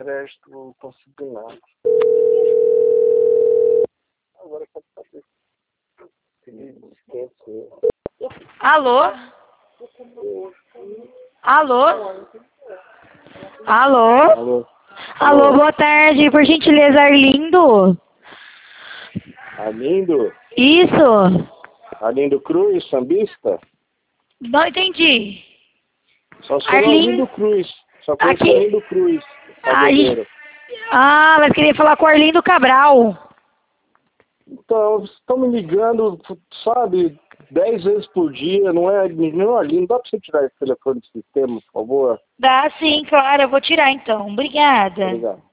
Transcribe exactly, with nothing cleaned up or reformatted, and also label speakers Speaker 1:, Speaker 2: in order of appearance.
Speaker 1: crédito, não consigo nada. Agora pode saber.
Speaker 2: Alô? Alô? Alô?
Speaker 1: Alô?
Speaker 2: Alô, boa tarde. Por gentileza, Arlindo?
Speaker 1: Arlindo?
Speaker 2: Isso?
Speaker 1: Arlindo Cruz, sambista?
Speaker 2: Não entendi.
Speaker 1: Só sou
Speaker 2: Arlindo-
Speaker 1: Arlindo Cruz. Só conheço
Speaker 2: Aqui-
Speaker 1: Arlindo Cruz.
Speaker 2: Ah,
Speaker 1: Pagodeiro.
Speaker 2: gente- Ah, mas queria falar com o Arlindo Cabral.
Speaker 1: Então, estão me ligando, sabe, dez vezes por dia, não é, não é Arlindo. Dá pra você tirar esse telefone do sistema, por favor?
Speaker 2: Dá sim, claro. Eu vou tirar então. Obrigada.
Speaker 1: Obrigado.